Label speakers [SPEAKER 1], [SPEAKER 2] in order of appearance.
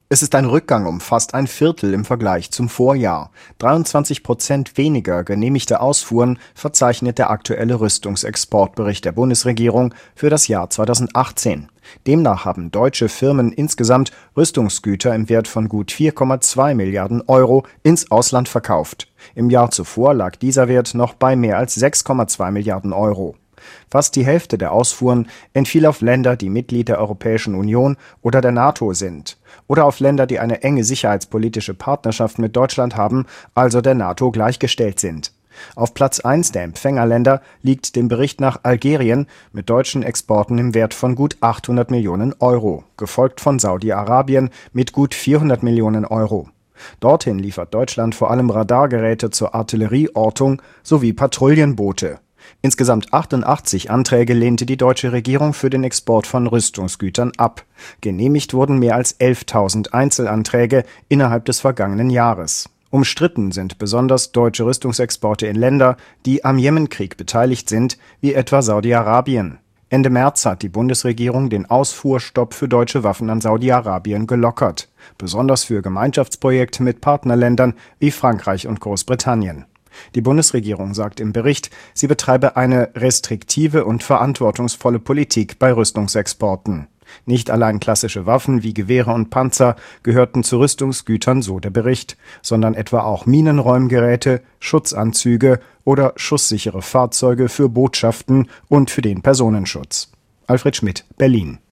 [SPEAKER 1] Es ist ein Rückgang um fast ein Viertel im Vergleich zum Vorjahr. 23% weniger genehmigte Ausfuhren verzeichnet der aktuelle Rüstungsexportbericht der Bundesregierung für das Jahr 2018. Demnach haben deutsche Firmen insgesamt Rüstungsgüter im Wert von gut 4,2 Milliarden Euro ins Ausland verkauft. Im Jahr zuvor lag dieser Wert noch bei mehr als 6,2 Milliarden Euro. Fast die Hälfte der Ausfuhren entfiel auf Länder, die Mitglied der Europäischen Union oder der NATO sind, oder auf Länder, die eine enge sicherheitspolitische Partnerschaft mit Deutschland haben, also der NATO gleichgestellt sind. Auf Platz 1 der Empfängerländer liegt dem Bericht nach Algerien mit deutschen Exporten im Wert von gut 800 Millionen Euro, gefolgt von Saudi-Arabien mit gut 400 Millionen Euro. Dorthin liefert Deutschland vor allem Radargeräte zur Artillerieortung sowie Patrouillenboote. Insgesamt 88 Anträge lehnte die deutsche Regierung für den Export von Rüstungsgütern ab. Genehmigt wurden mehr als 11.000 Einzelanträge innerhalb des vergangenen Jahres. Umstritten sind besonders deutsche Rüstungsexporte in Länder, die am Jemenkrieg beteiligt sind, wie etwa Saudi-Arabien. Ende März hat die Bundesregierung den Ausfuhrstopp für deutsche Waffen an Saudi-Arabien gelockert, besonders für Gemeinschaftsprojekte mit Partnerländern wie Frankreich und Großbritannien. Die Bundesregierung sagt im Bericht, sie betreibe eine restriktive und verantwortungsvolle Politik bei Rüstungsexporten. Nicht allein klassische Waffen wie Gewehre und Panzer gehörten zu Rüstungsgütern, so der Bericht, sondern etwa auch Minenräumgeräte, Schutzanzüge oder schusssichere Fahrzeuge für Botschaften und für den Personenschutz. Alfred Schmidt, Berlin.